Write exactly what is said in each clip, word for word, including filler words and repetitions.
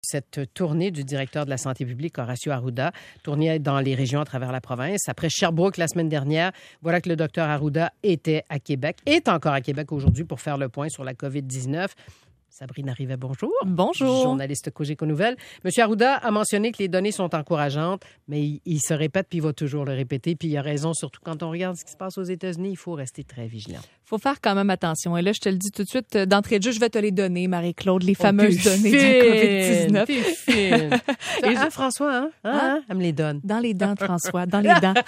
Cette tournée du directeur de la santé publique, Horacio Arruda, tournée dans les régions à travers la province. Après Sherbrooke la semaine dernière, voilà que le docteur Arruda était à Québec, est encore à Québec aujourd'hui pour faire le point sur la covid dix-neuf. Sabrina Rivet, bonjour. Bonjour. Journaliste Cogeco Nouvelles. Monsieur Arruda a mentionné que les données sont encourageantes, mais il, il se répète puis il va toujours le répéter. Puis il a raison, surtout quand on regarde ce qui se passe aux États-Unis, il faut rester très vigilant. Il faut faire quand même attention. Et là, je te le dis tout de suite, d'entrée de jeu, je vais te les donner, Marie-Claude, les oh, fameuses données fine, de covid dix-neuf. T'es fine. Ça, hein, François, hein? Hein? hein? Elle me les donne. Dans les dents, François, dans les dents.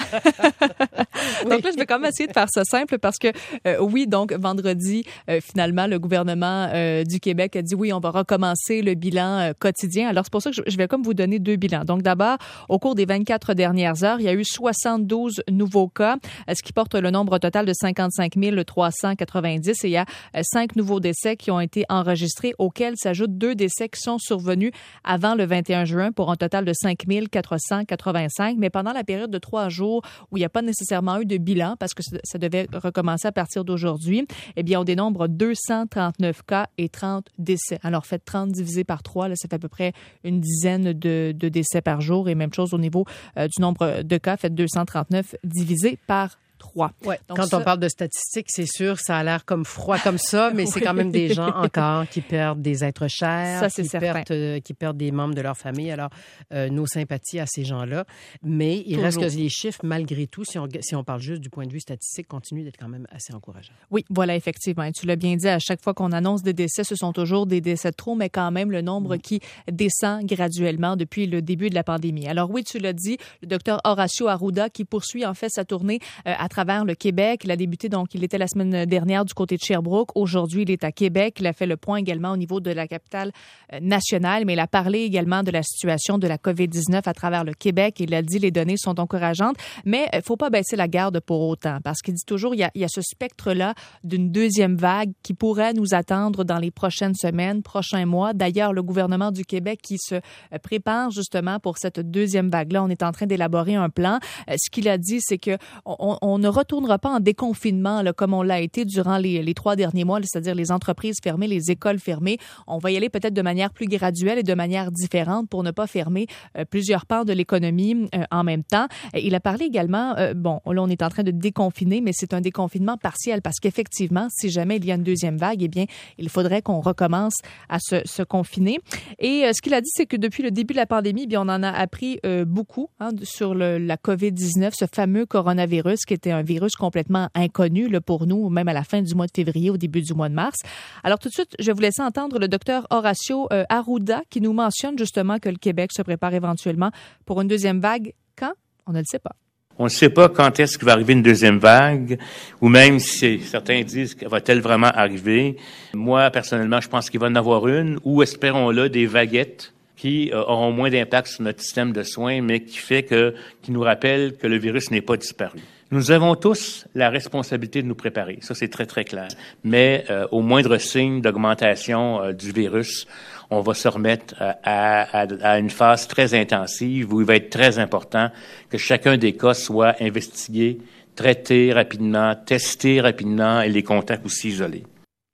Oui. Donc là, je vais quand même essayer de faire ça simple parce que, euh, oui, donc, vendredi, euh, finalement, le gouvernement euh, du Québec a dit, oui, on va recommencer le bilan euh, quotidien. Alors, c'est pour ça que je, je vais comme vous donner deux bilans. Donc, d'abord, au cours des vingt-quatre dernières heures, il y a eu soixante-douze nouveaux cas, ce qui porte le nombre total de cinquante-cinq mille trois cent quatre-vingt-dix. Et il y a cinq nouveaux décès qui ont été enregistrés, auxquels s'ajoutent deux décès qui sont survenus avant le vingt et un juin pour un total de cinq mille quatre cent quatre-vingt-cinq. Mais pendant la période de trois jours où il n'y a pas nécessairement eu de bilan, parce que ça devait recommencer à partir d'aujourd'hui, eh bien, on dénombre deux cent trente-neuf cas et trente décès. Alors, faites trente divisé par trois, là, ça fait à peu près une dizaine de, de décès par jour. Et même chose au niveau euh, du nombre de cas, faites deux cent trente-neuf divisé par trois. Ouais, donc quand ça, on parle de statistiques, c'est sûr, ça a l'air comme froid comme ça, mais oui. C'est quand même des gens encore qui perdent des êtres chers, ça, c'est qui, perdent, euh, qui perdent des membres de leur famille. Alors, euh, nos sympathies à ces gens-là. Mais il Toujours. reste que les chiffres, malgré tout, si on, si on parle juste du point de vue statistique, continuent d'être quand même assez encourageants. Oui, voilà, effectivement. Et tu l'as bien dit, à chaque fois qu'on annonce des décès, ce sont toujours des décès de trop, mais quand même le nombre mmh. qui descend graduellement depuis le début de la pandémie. Alors oui, tu l'as dit, le docteur Horacio Arruda qui poursuit en fait sa tournée euh, à travers le Québec. Il a débuté, donc, il était la semaine dernière du côté de Sherbrooke. Aujourd'hui, il est à Québec. Il a fait le point également au niveau de la capitale nationale, mais il a parlé également de la situation de la covid dix-neuf à travers le Québec. Il a dit les données sont encourageantes, mais il ne faut pas baisser la garde pour autant, parce qu'il dit toujours il y a, il y a ce spectre-là d'une deuxième vague qui pourrait nous attendre dans les prochaines semaines, prochains mois. D'ailleurs, le gouvernement du Québec qui se prépare justement pour cette deuxième vague-là, on est en train d'élaborer un plan. Ce qu'il a dit, c'est que on, on ne retournera pas en déconfinement là, comme on l'a été durant les, les trois derniers mois, là, c'est-à-dire les entreprises fermées, les écoles fermées. On va y aller peut-être de manière plus graduelle et de manière différente pour ne pas fermer euh, plusieurs pans de l'économie euh, en même temps. Il a parlé également, euh, bon, là on est en train de déconfiner, mais c'est un déconfinement partiel parce qu'effectivement, si jamais il y a une deuxième vague, eh bien, il faudrait qu'on recommence à se, se confiner. Et euh, ce qu'il a dit, c'est que depuis le début de la pandémie, eh bien, on en a appris euh, beaucoup hein, sur le, la covid dix-neuf, ce fameux coronavirus qui était un virus complètement inconnu là, pour nous, même à la fin du mois de février, au début du mois de mars. Alors tout de suite, je vais vous laisser entendre le docteur Horacio euh, Arruda qui nous mentionne justement que le Québec se prépare éventuellement pour une deuxième vague. Quand? On ne le sait pas. On ne sait pas quand est-ce qu'il va arriver une deuxième vague, ou même si certains disent qu'elle va-t-elle vraiment arriver. Moi, personnellement, je pense qu'il va en avoir une, ou espérons-le, des vaguettes qui euh, auront moins d'impact sur notre système de soins, mais qui fait que, qui nous rappelle que le virus n'est pas disparu. Nous avons tous la responsabilité de nous préparer. Ça, c'est très, très clair. Mais euh, au moindre signe d'augmentation euh, du virus, on va se remettre euh, à, à, à une phase très intensive où il va être très important que chacun des cas soit investigué, traité rapidement, testé rapidement et les contacts aussi isolés.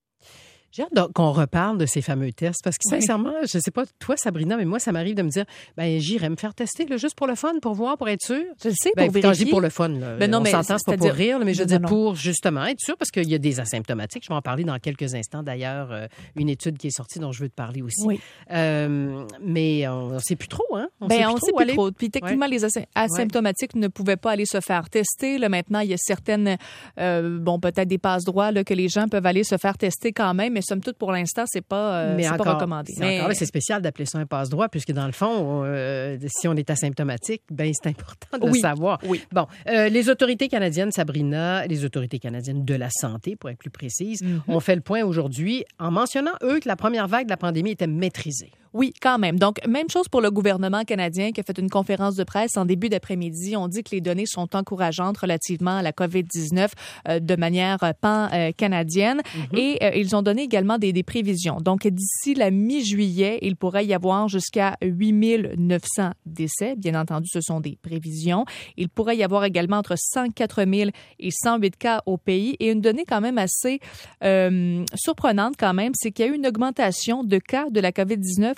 J'ai hâte qu'on reparle de ces fameux tests parce que sincèrement, oui. je ne sais pas toi Sabrina, mais moi ça m'arrive de me dire ben j'irais me faire tester là, juste pour le fun, pour voir, pour être sûr. Je le sais, ben, pour vérifier. Quand je dis pour le fun, là, ben non, on mais s'entend, c'est pas pour rire, là, mais je veux dire pour justement être sûr parce qu'il y a des asymptomatiques. Je vais en parler dans quelques instants. D'ailleurs, euh, une étude qui est sortie dont je veux te parler aussi. Oui. Euh, mais on ne sait plus trop, hein. On ben, sait plus on trop. Sait plus aller... trop. Puis techniquement, ouais. les asy- asymptomatiques ouais. ne pouvaient pas aller se faire tester. Là, maintenant, il y a certaines, euh, bon peut-être des passe-droits là, que les gens peuvent aller se faire tester quand même, mais somme toute pour l'instant, c'est pas, euh, mais c'est encore, pas recommandé. C'est, mais... encore là, c'est spécial d'appeler ça un passe-droit, puisque dans le fond, euh, si on est asymptomatique, ben c'est important de oui. le savoir. Oui. Bon, euh, les autorités canadiennes, Sabrina, les autorités canadiennes de la santé, pour être plus précise, mm-hmm. ont fait le point aujourd'hui en mentionnant, eux, que la première vague de la pandémie était maîtrisée. Oui, quand même. Donc, même chose pour le gouvernement canadien qui a fait une conférence de presse en début d'après-midi. On dit que les données sont encourageantes relativement à la covid dix-neuf euh, de manière pan-canadienne. Mm-hmm. Et euh, ils ont donné également des, des prévisions. Donc, d'ici la mi-juillet, il pourrait y avoir jusqu'à huit mille neuf cents décès. Bien entendu, ce sont des prévisions. Il pourrait y avoir également entre cent quatre mille et cent huit cas au pays. Et une donnée quand même assez euh, surprenante quand même, c'est qu'il y a eu une augmentation de cas de la covid dix-neuf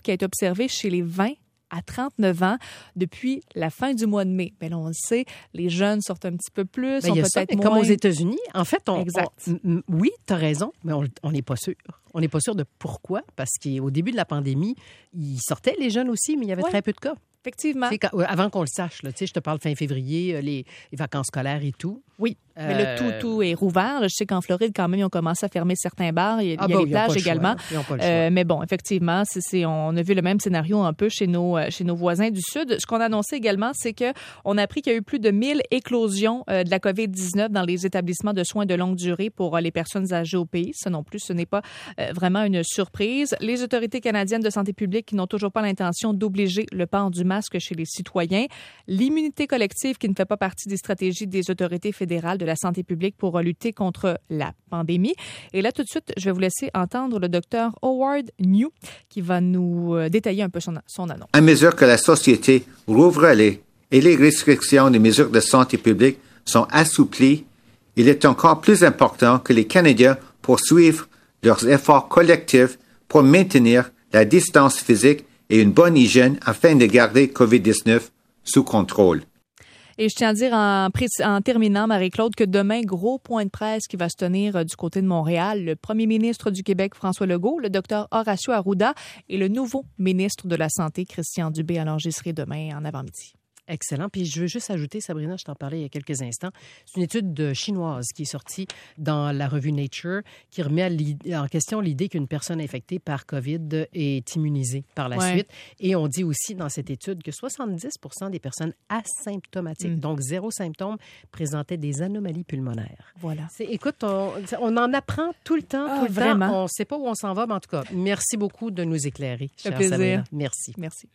qui a été observé chez les vingt à trente-neuf ans depuis la fin du mois de mai. Mais là, on le sait, les jeunes sortent un petit peu plus, Bien, ont il y a peut-être ça, mais moins... comme aux États-Unis, en fait, on, Exact. on- m- oui, tu as raison, mais on n'est pas sûr. On n'est pas sûr de pourquoi, parce qu'au début de la pandémie, ils sortaient les jeunes aussi, mais il y avait Ouais. très peu de cas. Effectivement. Tu sais, quand- avant qu'on le sache, là, tu sais, je te parle fin février, euh, les, les vacances scolaires et tout. Oui, mais Euh, le tout, tout est rouvert. Là, je sais qu'en Floride, quand même, ils ont commencé à fermer certains bars. Il y a, Ah il y a bon, les ils ont pas plages le choix, également. là. Ils ont pas le choix. Euh, mais bon, effectivement, c'est, c'est, on a vu le même scénario un peu chez nos, euh, chez nos voisins du Sud. Ce qu'on a annoncé également, c'est que on a appris qu'il y a eu plus de mille éclosions euh, de la covid dix-neuf dans les établissements de soins de longue durée pour euh, les personnes âgées au pays. Ça non plus, ce n'est pas euh, vraiment une surprise. Les autorités canadiennes de santé publique qui n'ont toujours pas l'intention d'obliger le port du masque chez les citoyens. L'immunité collective qui ne fait pas partie des stratégies des autorités fédérales de la santé publique pour euh, lutter contre la pandémie. Et là, tout de suite, je vais vous laisser entendre le docteur Howard New qui va nous euh, détailler un peu son, son annonce. À mesure que la société rouvre les et les restrictions des mesures de santé publique sont assouplies, il est encore plus important que les Canadiens poursuivent leurs efforts collectifs pour maintenir la distance physique et une bonne hygiène afin de garder covid dix-neuf sous contrôle. Et je tiens à dire en, pré- en terminant, Marie-Claude, que demain, gros point de presse qui va se tenir euh, du côté de Montréal. Le premier ministre du Québec, François Legault, le docteur Horacio Arruda et le nouveau ministre de la Santé, Christian Dubé. Alors, j'y serai demain en avant-midi. Excellent. Puis je veux juste ajouter, Sabrina, je t'en parlais il y a quelques instants, c'est une étude de chinoise qui est sortie dans la revue Nature qui remet à l'idée- en question l'idée qu'une personne infectée par COVID est immunisée par la Ouais. suite. Et on dit aussi dans cette étude que soixante-dix pour cent des personnes asymptomatiques, Mm. donc zéro symptôme, présentaient des anomalies pulmonaires. Voilà. C'est, écoute, on, on en apprend tout le temps, Ah, tout le vraiment. temps. On ne sait pas où on s'en va, mais en tout cas, merci beaucoup de nous éclairer, Ça fait chère plaisir. Sabrina. Merci. Merci.